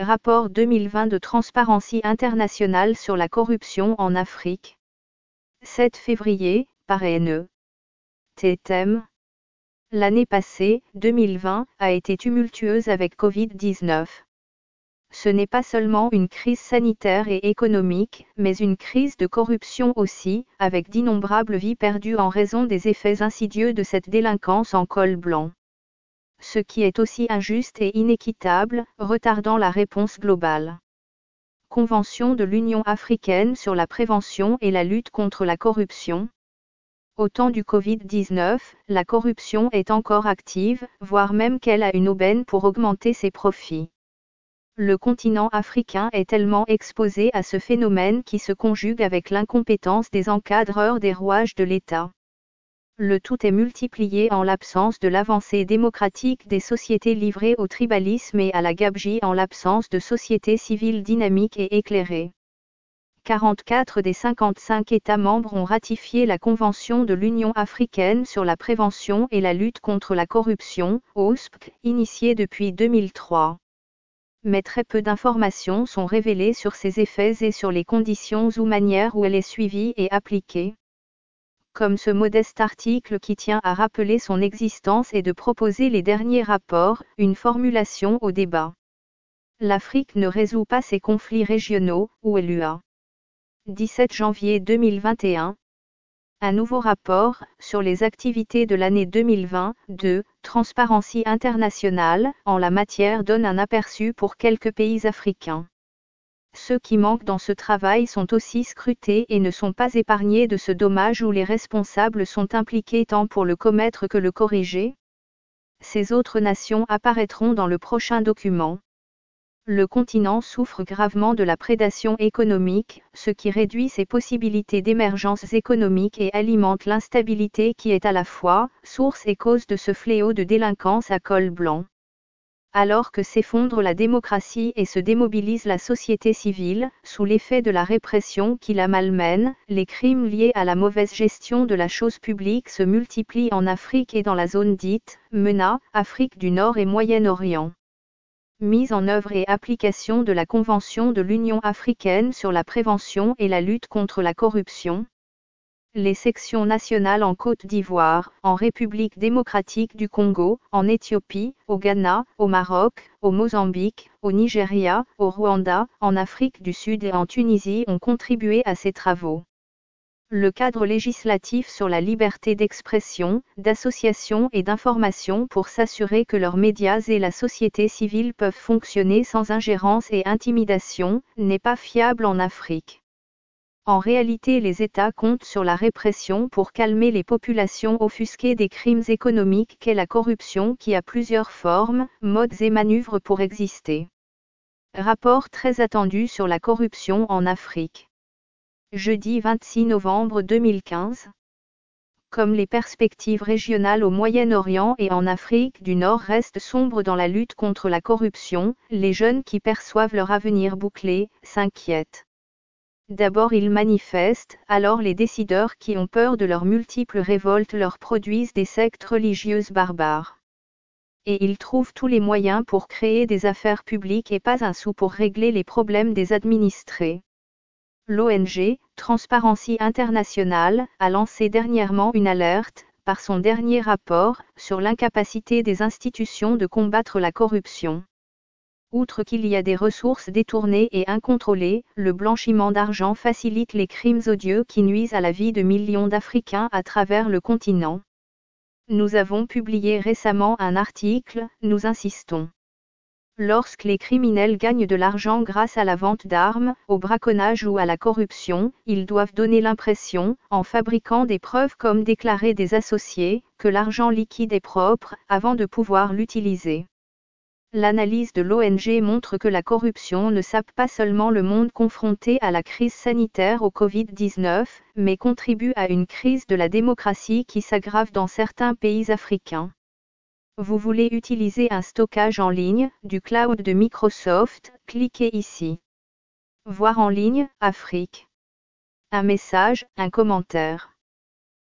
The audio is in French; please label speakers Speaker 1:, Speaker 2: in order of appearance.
Speaker 1: Rapport 2020 de Transparency International sur la corruption en Afrique. 7 février, par ENE. Thème. L'année passée, 2020, a été tumultueuse avec Covid-19. Ce n'est pas seulement une crise sanitaire et économique, mais une crise de corruption aussi, avec d'innombrables vies perdues en raison des effets insidieux de cette délinquance en col blanc. Ce qui est aussi injuste et inéquitable, retardant la réponse globale. Convention de l'Union africaine sur la prévention et la lutte contre la corruption. Au temps du Covid-19, la corruption est encore active, voire même qu'elle a une aubaine pour augmenter ses profits. Le continent africain est tellement exposé à ce phénomène qui se conjugue avec l'incompétence des encadreurs des rouages de l'État. Le tout est multiplié en l'absence de l'avancée démocratique des sociétés livrées au tribalisme et à la gabegie en l'absence de sociétés civiles dynamiques et éclairées. 44 des 55 États membres ont ratifié la Convention de l'Union africaine sur la prévention et la lutte contre la corruption, OSPC, initiée depuis 2003. Mais très peu d'informations sont révélées sur ses effets et sur les conditions ou manières où elle est suivie et appliquée. Comme ce modeste article qui tient à rappeler son existence et de proposer les derniers rapports, une formulation au débat. L'Afrique ne résout pas ses conflits régionaux, ou LUA. 17 janvier 2021. Un nouveau rapport, sur les activités de l'année 2020, de Transparency International, en la matière donne un aperçu pour quelques pays africains. Ceux qui manquent dans ce travail sont aussi scrutés et ne sont pas épargnés de ce dommage où les responsables sont impliqués tant pour le commettre que le corriger. Ces autres nations apparaîtront dans le prochain document. Le continent souffre gravement de la prédation économique, ce qui réduit ses possibilités d'émergence économique et alimente l'instabilité qui est à la fois source et cause de ce fléau de délinquance à col blanc. Alors que s'effondre la démocratie et se démobilise la société civile, sous l'effet de la répression qui la malmène, les crimes liés à la mauvaise gestion de la chose publique se multiplient en Afrique et dans la zone dite MENA, Afrique du Nord et Moyen-Orient. Mise en œuvre et application de la Convention de l'Union africaine sur la prévention et la lutte contre la corruption. Les sections nationales en Côte d'Ivoire, en République démocratique du Congo, en Éthiopie, au Ghana, au Maroc, au Mozambique, au Nigeria, au Rwanda, en Afrique du Sud et en Tunisie ont contribué à ces travaux. Le cadre législatif sur la liberté d'expression, d'association et d'information pour s'assurer que leurs médias et la société civile peuvent fonctionner sans ingérence et intimidation, n'est pas fiable en Afrique. En réalité, les États comptent sur la répression pour calmer les populations offusquées des crimes économiques qu'est la corruption qui a plusieurs formes, modes et manœuvres pour exister. Rapport très attendu sur la corruption en Afrique. Jeudi 26 novembre 2015. Comme les perspectives régionales au Moyen-Orient et en Afrique du Nord restent sombres dans la lutte contre la corruption, les jeunes qui perçoivent leur avenir bouclé, s'inquiètent. D'abord ils manifestent, alors les décideurs qui ont peur de leurs multiples révoltes leur produisent des sectes religieuses barbares. Et ils trouvent tous les moyens pour créer des affaires publiques et pas un sou pour régler les problèmes des administrés. L'ONG, Transparency International, a lancé dernièrement une alerte, par son dernier rapport, sur l'incapacité des institutions de combattre la corruption. Outre qu'il y a des ressources détournées et incontrôlées, le blanchiment d'argent facilite les crimes odieux qui nuisent à la vie de millions d'Africains à travers le continent. Nous avons publié récemment un article, nous insistons. Lorsque les criminels gagnent de l'argent grâce à la vente d'armes, au braconnage ou à la corruption, ils doivent donner l'impression, en fabriquant des preuves comme déclarer des associés, que l'argent liquide est propre, avant de pouvoir l'utiliser. L'analyse de l'ONG montre que la corruption ne sape pas seulement le monde confronté à la crise sanitaire au Covid-19, mais contribue à une crise de la démocratie qui s'aggrave dans certains pays africains. Vous voulez utiliser un stockage en ligne, du cloud de Microsoft, cliquez ici. Voir en ligne, Afrique. Un message, un commentaire.